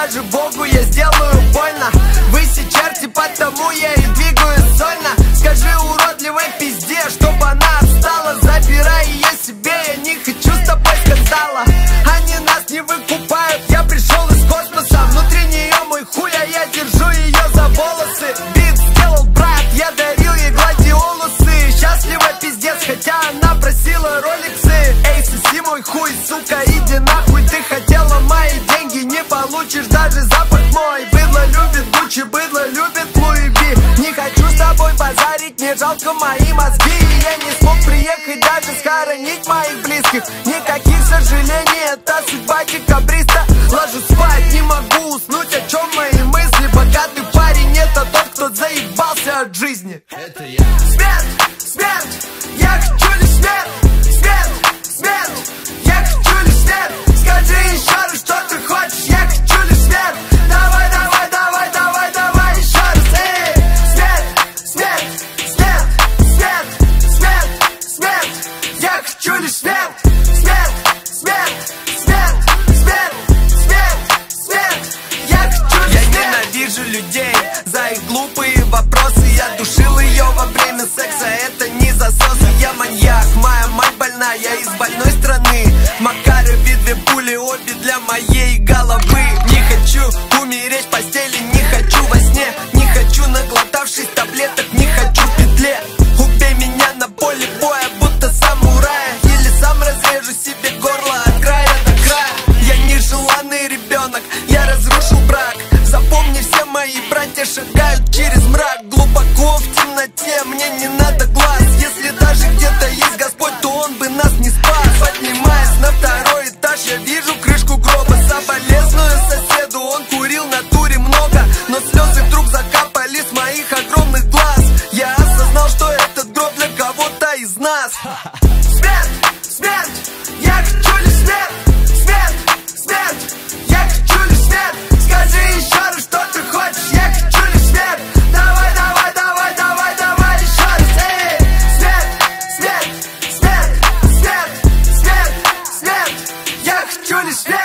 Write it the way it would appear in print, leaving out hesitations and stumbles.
даже Богу я сделаю больно. Вы все черти, потому я и двигаюсь сольно. Скажи уродливой пизде, чтобы она отстала. Забирай ее себе, я не хочу с тобой скандала. Они нас не выкупают, я пришел из космоса. Внутри нее мой хуй, а я держу ее за волосы. Бит сделал брат, я дарил ей гладиолусы. Счастлива пиздец, хотя она просила роликсы. Эй, соси мой хуй, сука, иди нахуй. Ты хотела мои деньги, не получишь даже запах мой. Быдло любит Гуччи, быдло любит Луи Ви. Не хочу с тобой базарить, мне жалко мои мозги. Я не смог приехать, даже схоронить моих близких. Никаких сожалений, это судьба декабриста. Ложусь спать, не могу уснуть, о чем мои мысли. Богатый парень, это тот, кто заебался от жизни. Это я. Смерть, смерть, я хочу лишь смерть. Смерть, смерть, я хочу лишь смерть. Скажи еще раз, что ты хочешь, я хочу лишь смерть. Давай, давай, давай, давай, давай еще раз. Эй, смерть, смерть, смерть, смерть, смерть, смерть, я хочу лишь смерть. Смерть, смерть, смерть, смерть, смерть, смерть, я хочу лишь смерть. Я ненавижу людей за их глупые вопросы. Я душил ее во время секса, это не засосы. Я маньяк, моя мать больна, я из больной страны. В Макарове 2 пули, обе для моей головы. Не хочу умереть в постели, не хочу во сне. Не хочу, наглотавшись таблеток, не хочу в петле. Убей меня на поле боя, будто самурая. Или сам разрежу себе горло от края до края. Я нежеланный ребенок, я разрушил брак. Запомни, все мои братья шагают через мрак. Глубоко в темноте, мне не надо глаз. Если даже где-то есть Господь, то Он бы нас не спас. Поднимаясь на 2-й этаж, я вижу крышку гроба. Соболезную соседу, он курил на туре много. Но слезы вдруг закапали с моих огромных глаз. Я осознал, что этот гроб для кого-то из нас. Смерть, смерть, я хочу лишь смерть. Смерть, смерть, я хочу лишь смерть. Скажи еще раз, что ты хочешь, я хочу лишь смерть. Давай, давай, давай, давай, давай еще раз. Эй, смерть, смерть, смерть, смерть, смерть, смерть, я хочу лишь смерть.